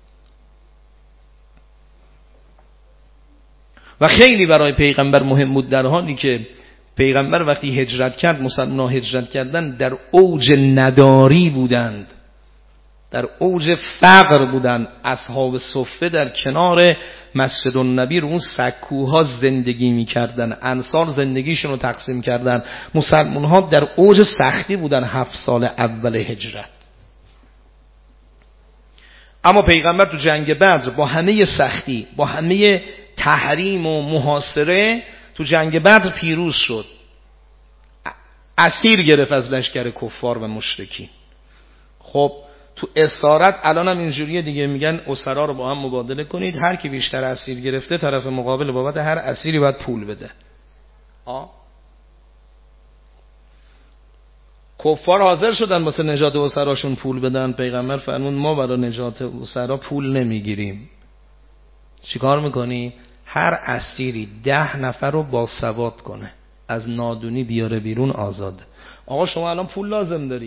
و خیلی برای پیغمبر مهم بود در حالی که پیغمبر وقتی هجرت کرد، مسلمان‌ها هجرت کردن در اوج نداری بودند، در اوج فقر بودند. اصحاب صفه در کنار مسجد النبی رو اون سکوها زندگی می‌کردن، انصار زندگیشون رو تقسیم کردن. مسلمان‌ها در اوج سختی بودن 7 سال اول هجرت. اما پیغمبر تو جنگ بدر با همه سختی، با همه تحریم و محاصره، تو جنگ بدر پیروز شد. اسیر گرفت از لشکر کفار و مشرکین. خب تو اسارت الان هم اینجوریه دیگه، میگن اسرا رو با هم مبادله کنید، هر کی بیشتر اسیر گرفته طرف مقابل بابت هر اسیری باید پول بده. کفار حاضر شدن واسه نجات اسراشون پول بدن. پیغمبر فرمود ما برای نجات اسرا پول نمیگیریم. چیکار میکنی؟ هر اسیری 10 نفر رو باسواد کنه، از نادونی بیاره بیرون، آزاد. آقا شما الان پول لازم داری.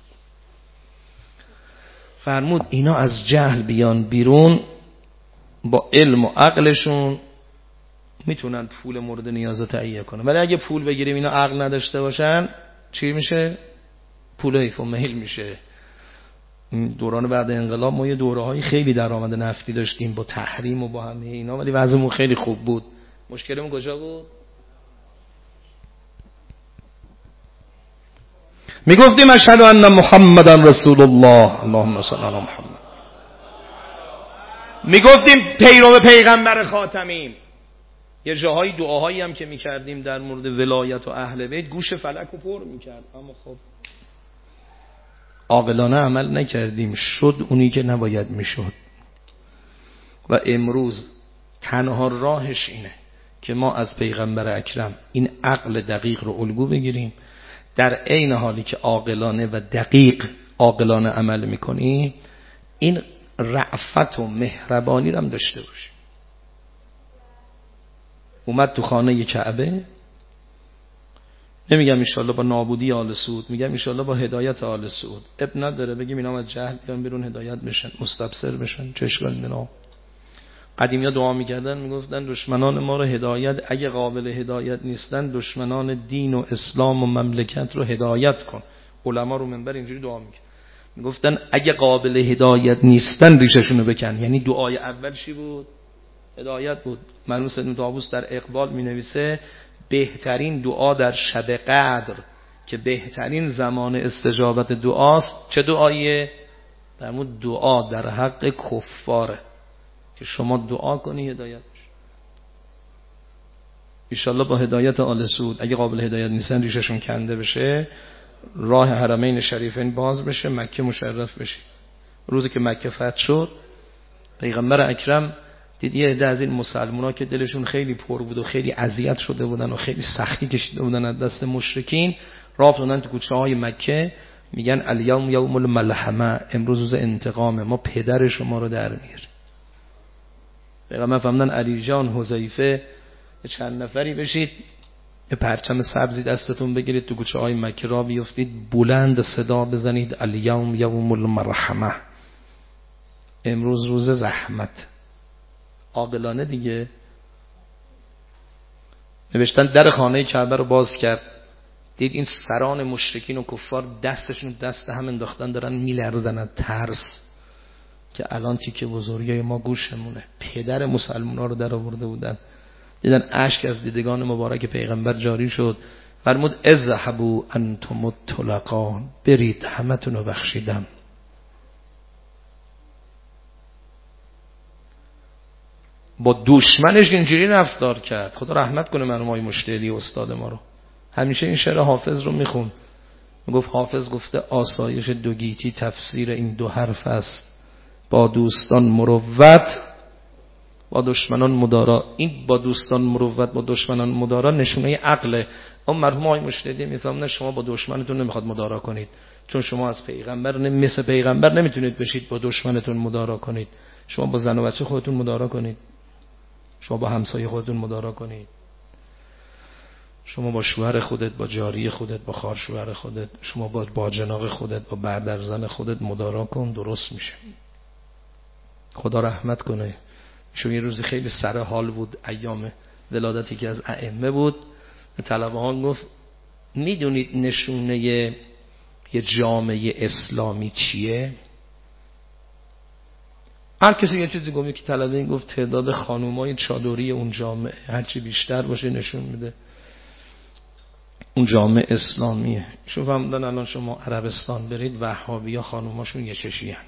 فرمود اینا از جهل بیان بیرون، با علم و عقلشون میتونن پول مورد نیاز تهیه کنن. ولی اگه پول بگیریم اینا عقل نداشته باشن، چی میشه؟ پول حیف و میل میشه. دوران بعد انقلاب ما یه دوره‌های خیلی درآمد نفتی داشتیم با تحریم و با همه اینا، ولی وضعمون خیلی خوب بود. مشکلمون کجا بود؟ میگفتیم اشهد ان محمدن رسول الله، اللهم صل علی محمد. میگفتیم پیرو پیغمبر خاتمیم. یه جاهای دعاهایی هم که میکردیم در مورد ولایت و اهل بیت گوش فلک رو پر میکرد. اما خب عاقلانه عمل نکردیم، شد اونی که نباید میشد. و امروز تنها راهش اینه که ما از پیغمبر اکرم این عقل دقیق رو الگو بگیریم، در عین حالی که عاقلانه و دقیق عاقلانه عمل میکنیم، این رأفت و مهربانی رو هم داشته باشیم. اومد تو خانه کعبه، نمیگم انشالله با نابودی آل سعود، میگم انشالله با هدایت آل سعود. اب نداره بگیم اینا از جهل بیان بیرون، هدایت بشن، مستبصر بشن، چه اشکالی داره؟ قدیمی ها دعا میکردن، میگفتن دشمنان ما رو هدایت، اگه قابل هدایت نیستن دشمنان دین و اسلام و مملکت رو هدایت کن. علما رو منبر اینجوری دعا میکردن، میگفتن اگه قابل هدایت نیستن ریششون رو بکن. یعنی دعای اول چی بود؟ هدایت بود. مرحوم ابن طاووس در اقبال مینویسه بهترین دعا در شب قدر که بهترین زمان استجابت دعاست، چه دعاییه؟ فرمود دعا در حق کفاره، که شما دعا کنی هدایت بشه. انشالله با هدایت آل سعود، اگه قابل هدایت نیستن ریششون کنده بشه، راه حرمین شریفین باز بشه، مکه مشرف بشه. روزی که مکه فتح شد، پیغمبر اکرم دید یه عده از این مسلمان‌ها که دلشون خیلی پر بود و خیلی اذیت شده بودن و خیلی سختی کشیده بودن از دست مشرکین، راه افتادن تو کوچه‌های مکه، میگن الیوم یوم الملحمه، امروز روز انتقامه، ما پدر شما رو در میاریم. پیغمبر فرمودن علی جان، حذیفه، چند نفری بشید، یه پرچم سبزی دستتون بگیرید، تو کوچه‌های مکه راه بیفتید، بلند صدا بزنید الیوم یوم المرحمه، امروز روز رحمت. عاقلانه دیگه. نوشتن در خانه کعبه رو باز کرد، دید این سران مشرکین و کفار دستشون دست هم انداختن، دارن میلرزن از ترس که الان تیکه بزرگی ما گوشمونه. پدر مسلمان‌ها رو در آورده بودن. دیدن اشک از دیدگان مبارک پیغمبر جاری شد فرمود اذهبوا انتم الطلقا، برید همتون رو بخشیدم. با دشمنش اینجوری رفتار کرد. خدا رحمت کنه مرحوم آقای مشتعلی استاد ما رو. همیشه این شعر حافظ رو میخون. میگفت حافظ گفته آسایش دو گیتی تفسیر این دو حرف است، با دوستان مروت با دشمنان مدارا. این با دوستان مروت با دشمنان مدارا نشونه عقله. اما مرحوم آقای مشتعلی میفهمونه شما با دشمنتون نمیخواد مدارا کنید، چون شما از پیغمبر مثل پیغمبر نمیتونید بشید با دشمنتون مدارا کنید. شما با زن و بچه خودتون مدارا کنید، شما با همسایه خودتون مدارا کنید، شما با شوهر خودت، با جاری خودت، با خواهر شوهر خودت، شما با جناق خودت، با برادر زن خودت مدارا کن، درست میشه. خدا رحمت کنه. شو یه روزی خیلی سر حال بود، ایام ولادتی که از ائمه بود، به طلبه‌ها گفت میدونید نشونه یه جامعه اسلامی چیه؟ هر کسی یه چیزی گفت. که طلبه این گفت تعداد خانومای چادری اون جامعه هرچی بیشتر باشه نشون میده اون جامعه اسلامیه. شو فهمدن الان شما عربستان برید وهابی ها خانوماشون یه چشی هن.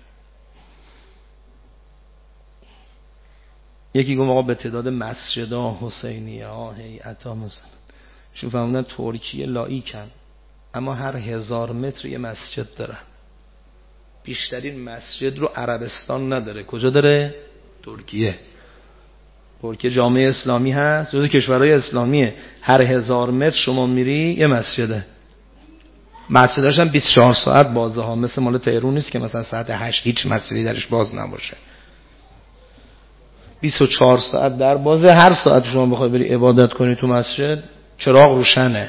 یکی گفت آقا به تعداد مسجدها، حسینیه ها، هیئت ها مثلا. شو فهمدن ترکیه لایکن اما هر 1000 متر یه مسجد دارن. بیشترین مسجد رو عربستان نداره. کجا داره؟ ترکیه. ترکیه جامعه اسلامی هست، جزو کشورهای اسلامیه. هر 1000 متر شما میری یه مسجده. مسجداش هم 24 ساعت بازه ها، مثل مال تهران نیست که مثلا ساعت 8 هیچ مسجدی درش باز نباشه. 24 ساعت در بازه. هر ساعت شما بخوای بری عبادت کنی تو مسجد چراغ روشنه.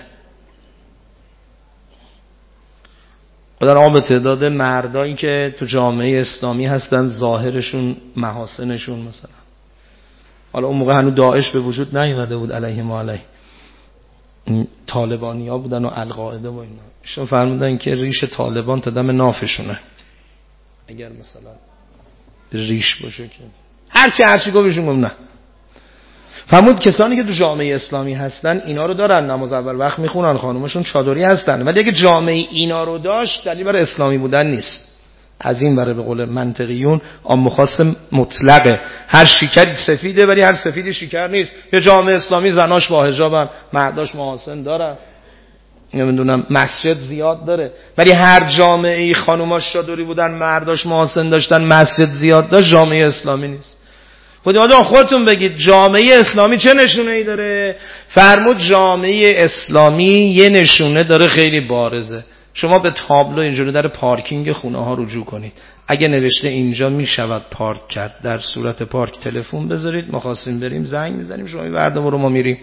خدا آب تعداد مردایی که تو جامعه اسلامی هستن ظاهرشون محاسنشون مثلا، حالا اون موقع هنوز داعش به وجود نیامده بود علیهم و علیه، طالبانیا بودن و القاعده و اینا. ایشون فرمودن که ریش طالبان تا دم نافشونه. اگر مثلا ریش باشه که هرچی گفتشون گفت نه. فرمود کسانی که تو جامعه اسلامی هستن اینا رو دارن، نماز اول وقت میخونن، خانومشون چادری هستن، ولی اگه جامعه اینا رو داشت دلیل برای اسلامی بودن نیست. از این برای به قول منطقیون عام خاص مطلقه. هر شکری سفیده ولی هر سفیدی شکر نیست. یه جامعه اسلامی زناش با حجابن، مرداش محاسن دارن، نمیدونم مسجد زیاد داره، ولی هر جامعه ای خانوماش چادری بودن، مرداش محاسن داشتن، مسجد زیاد داشت، جامعه اسلامی نیست. خودتون بگید جامعه اسلامی چه نشونه ای داره؟ فرمود جامعه اسلامی یه نشونه داره خیلی بارزه. شما به تابلو اینجوری در پارکینگ خونه ها رجوع کنید. اگه نوشته اینجا می شود پارک کرد، در صورت پارک تلفن بذارید، ما خواستیم بریم زنگ میزنیم، شما برده برو ما میریم.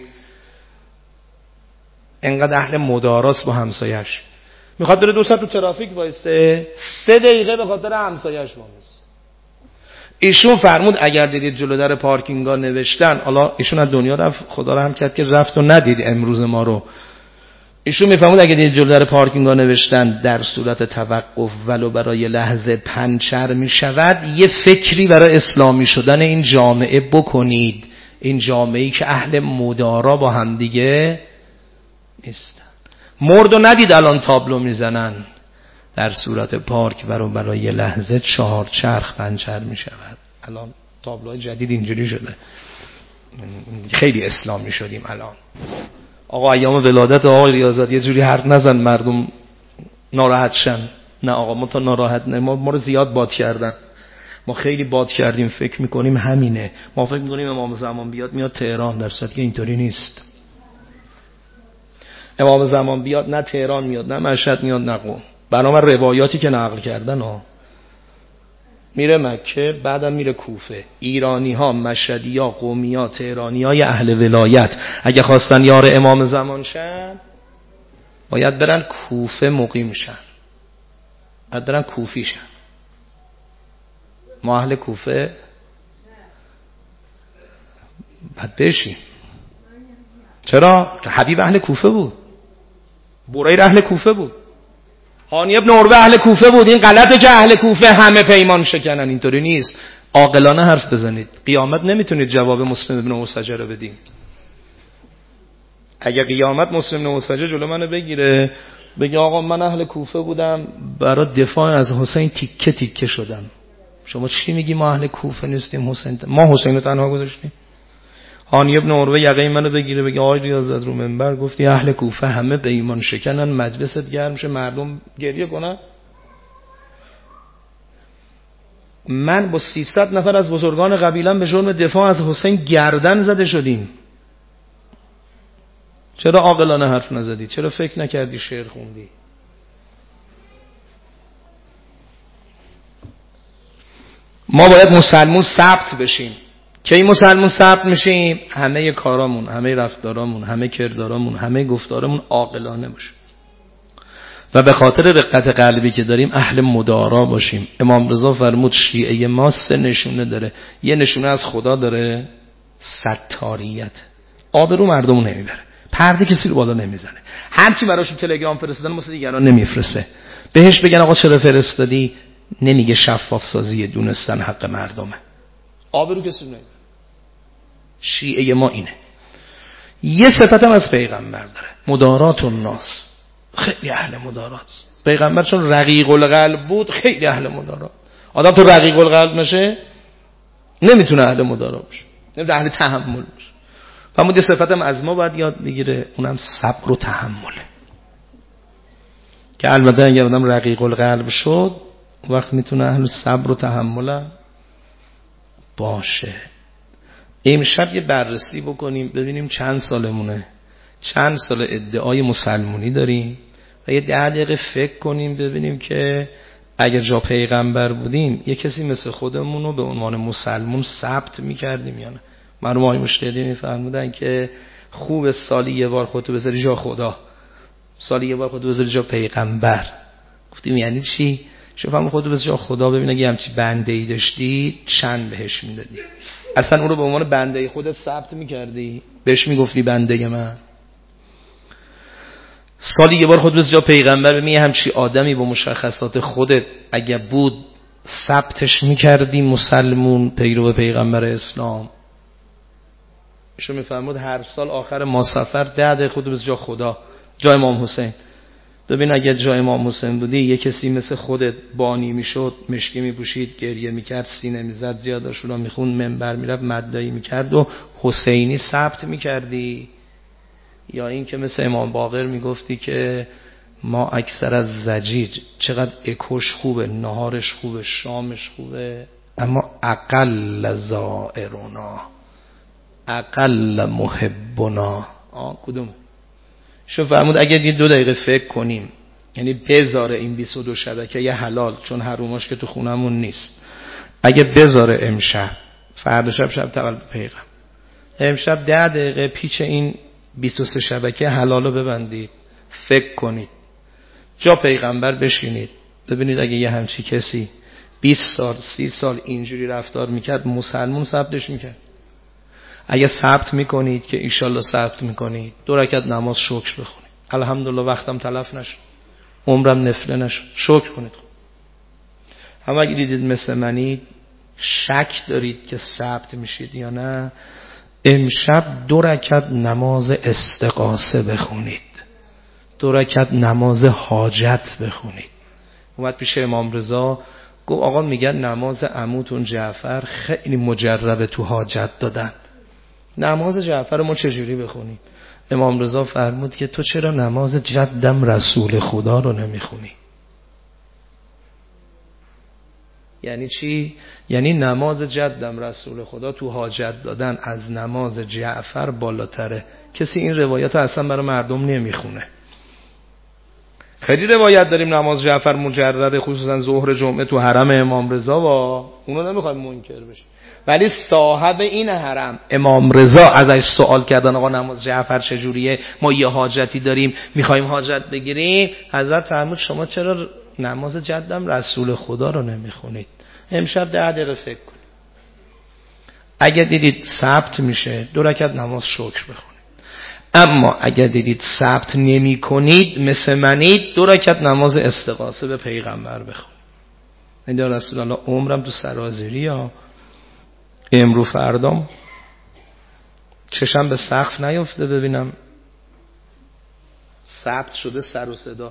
انقدر اهل مداراست با همسایش، میخواد بره 2 ساعت تو ترافیک وایسته، 3 دقیقه به خاطر همسایش وایسته. ایشون فرمود اگر دیدید جلو در پارکینگا نوشتن، حالا ایشون از دنیا رفت، خدا رحم کرد که رفت و ندید امروز ما رو. ایشون میفهمود اگر دیدید جلو در پارکینگا نوشتن در صورت توقف ولو برای لحظه پنچر میشود، یه فکری برای اسلامی شدن این جامعه بکنید. این جامعه‌ای که اهل مدارا با هم دیگه نیستن. مرد و ندید الان تابلو میزنن در صورت پارک برای یه لحظه 4 چرخ پنچر می شود. الان تابلوهای جدید اینجوری شده، خیلی اسلامی شدیم الان. آقا ایام ولادت آقای ریاضت یه جوری حرف نزن مردم ناراحت شن. نه آقا ما تا ناراحت نه، ما رو زیاد باد کردن، ما خیلی باد کردیم، فکر میکنیم همینه. ما فکر میکنیم امام زمان بیاد میاد تهران، در صورتی که اینطوری نیست. امام زمان بیاد نه تهران میاد، نه مشهد میاد، نه قم. بنابر روایاتی که نقل کردن میره مکه، بعدم میره کوفه. ایرانی ها، مشهدی ها، قمی ها، تهرانی های اهل ولایت اگه خواستن یار امام زمان شن باید برن کوفه مقیم شن، باید برن کوفی شن. ما اهل کوفه باید بشیم. چرا؟ حبیب اهل کوفه بود، بریر اهل کوفه بود، هانی ابن عروه اهل کوفه بود. این غلطه که اهل کوفه همه پیمان شکنن، اینطوری نیست. عاقلانه حرف بزنید. قیامت نمیتونید جواب مسلم ابن مسجر رو بدین. اگه قیامت مسلم بن حجاج جلو منو بگیره بگه آقا من اهل کوفه بودم برای دفاع از حسین تیکه تیکه شدم، شما چی میگی ما اهل کوفه نیستیم، ما حسین رو تنها گذاشتیم؟ هانی ابن عروه یقه منو بگیره بگه آقای ریاضت رو منبر گفتی اهل کوفه همه به ایمان شکنن، مجلست گرم شه مردم گریه کنن؟ من با 300 نفر از بزرگان قبیله‌ام به جرم دفاع از حسین گردن زده شدیم. چرا عاقلانه حرف نزدی؟ چرا فکر نکردی شعر خوندی؟ ما باید مسلمون ثبت بشیم. کی مسلمون ثبت میشیم؟ همه کارامون، همه رفتارامون، همه کردارامون، همه گفتارامون عاقلانه باشه و به خاطر رقت قلبی که داریم اهل مدارا باشیم. امام رضا فرمود شیعه ما 3 نشونه داره. یه نشونه از خدا داره، ستاریت، آبرو مردمو نمیبره، پرده کسی رو بالا نمیزنه، هرچی براشون تلگرام فرستادن واسه دیگران نمیفرسته، بهش بگن آقا چرا فرستادی نمیگه، شفاف سازی دونستن حق مردمه، آبرو کسی رو نمیبره. شیعه ما اینه. یه صفت هم از پیغمبر داره، مدارات الناس، خیلی اهل مدارات. پیغمبر چون رقیق القلب بود خیلی اهل مدارات. آدم تو رقیق القلب نشه نمیتونه اهل مدارات بشه، نمیتونه اهل تحمل بشه. فرمود یه صفت هم از ما باید یاد بگیره، اونم صبر و تحمله، که البته اگر آدم رقیق القلب شد وقت میتونه اهل صبر و تحمل باشه. امشب یه بررسی بکنیم ببینیم چند سالمونه، چند سال ادعای مسلمونی داریم و یه 10 دقیقه فکر کنیم ببینیم که اگر جا پیغمبر بودیم یه کسی مثل خودمون رو به عنوان مسلمون ثبت میکردیم یا نه. مرحوم آقای مشتهدی میفرمودن که خوب سالی یه بار خودتو بذاری جا خدا، سالی یه بار خودتو بذاری جا پیغمبر. گفتیم یعنی چی؟ شما خودتو بذاری جا خدا، ببین اگه همچی بنده‌ای داشتی چند بهش میدادی؟ اصلا اون رو به عنوان بنده خودت ثبت میکردی؟ بهش میگفتی بنده من؟ سالی یه بار خود بذار جا پیغمبر، ببین همچی آدمی با مشخصات خودت اگه بود ثبتش میکردی مسلمون پیرو پیغمبر اسلام؟ ایشون میفرمود هر سال آخر ماه صفر 10 دقیقه خود بذار جا خدا، جای امام حسین. ببین اگه جای امام حسین بودی یه کسی مثل خودت بانی میشد، مشکی میپوشید، گریه میکرد، سینه میزد، زیاداشونا میخون، منبر میرفت، مدعی میکرد و حسینی ثبت میکردی؟ یا این که مثل امام باقر میگفتی که ما اکثر از زجیج، چقدر اکوش خوبه، نهارش خوبه، شامش خوبه، اما اقل زائرنا اقل محبنا. کدوم؟ شو فرمود اگر یه 2 دقیقه فکر کنیم، یعنی بذاره این 22 شبکه یه حلال، چون حروماش که تو خونمون نیست، اگه بذاره امشب، فردا شب تولد پیغمبر، امشب 10 دقیقه پیچ این 23 شبکه حلالو ببندید، فکر کنید، جا پیغمبر بشینید، ببینید اگه یه همچی کسی 20 سال 30 سال اینجوری رفتار میکرد مسلمون ثبتش میکرد؟ اگه ثبت میکنید که ایشالله ثبت میکنید، 2 رکعت نماز شکر بخونید، الحمدلله وقتم تلف نشد، عمرم نفله نشد، شکر کنید. اما اگه دیدید مثل منید، شک دارید که ثبت میشید یا نه، امشب 2 رکعت نماز استغاثه بخونید، 2 رکعت نماز حاجت بخونید. اومد پیش امام رضا گفت آقا میگن نماز عموتون جعفر خیلی مجربه تو حاجت دادن، نماز جعفر ما چجوری بخونیم؟ امام رضا فرمود که تو چرا نماز جدم رسول خدا رو نمیخونی؟ یعنی چی؟ یعنی نماز جدم رسول خدا تو حاجت دادن از نماز جعفر بالاتره. کسی این روایت رو اصلا برای مردم نمیخونه. خیلی روایت داریم نماز جعفر مجرده، خصوصا ظهر جمعه تو حرم امام رضا، و اونو نمیخوایم منکر بشیم، ولی صاحب این حرم امام رضا ازش سوال کردن آقا نماز جعفر چجوریه، ما یه حاجتی داریم میخوایم حاجت بگیریم، حضرت فرمود شما چرا نماز جدم رسول خدا رو نمیخونید؟ امشب 10 دقیقه فکر کنید، اگه دیدید ثبت میشه 2 رکعت نماز شکر بخونید، اما اگه دیدید ثبت نمی کنید مثل منید، 2 رکعت نماز استغاثه به پیغمبر بخونید. این در رسول الله عمرم تو سرازیری ها، امرو فردام چشم به سقف نیفته ببینم ثبت شده سر و صدا،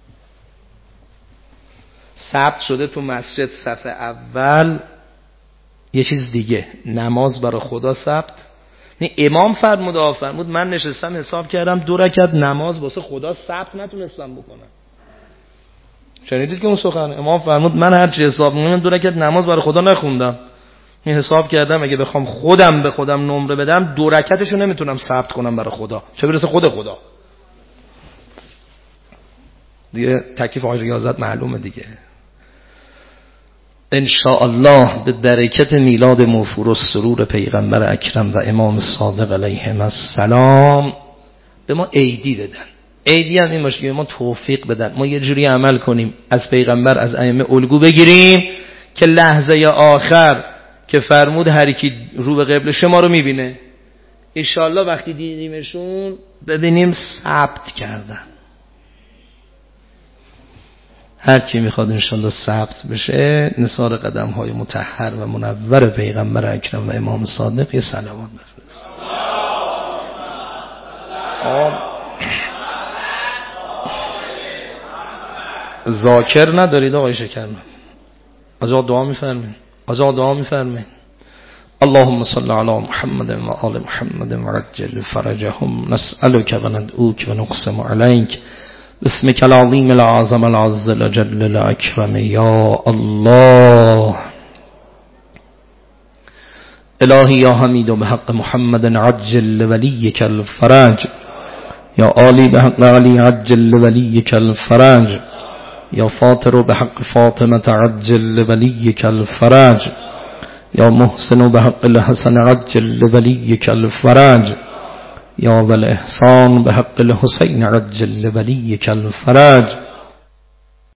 ثبت شده تو مسجد صف اول یه چیز دیگه، نماز برای خدا ثبت. امام فرمود من نشستم حساب کردم 2 رکعت نماز واسه خدا ثبت نتونستم بکنم. شنیدید که اون سخن امام فرمود من هر چی حساب می‌کنم 2 رکعت نماز برای خدا نخوندم. این حساب کردم اگه بخوام خودم به خودم نمره بدم 2 رکعتشو نمیتونم ثبت کنم برای خدا، چه برسه خدا. دیگه تکلیف آقای ریاضت معلومه دیگه. ان شاء الله به برکت میلاد موفور و سرور پیغمبر اکرم و امام صادق علیهم السلام به ما عیدی بدن. عیدی هم این باشه که ما توفیق بدن، ما یه جوری عمل کنیم از پیغمبر از ائمه الگو بگیریم که لحظه آخر که فرمود هر کی رو به قبله شما رو میبینه، ان شاء الله وقتی دیدیمشون ببینیم ثبت کردن. هر کی میخواد انشالله ثبت بشه نثار قدم های مطهر و منور پیغمبر اکرم و امام صادق یه صلوات بفرست. ذاکر ندارید آقای شکرم؟ آجا دعا میفرمین. اللهم صل علی محمد و آل محمد و عجل فرجهم، نسألك و ندعوك و نقسم عليك باسمك العظيم العظم العز الجل الاكرم یا الله. الهی یا حمید و بحق محمد عجل ولیک الفرج، یا عالی بحق علی عجل ولیک الفرج، یا فاطر بحق فاطمة عجل ولیک الفرج، یا محسن بحق الحسن عجل ولیک الفرج، یا والاحسان بحق الحسین عجل ولیک الفرج،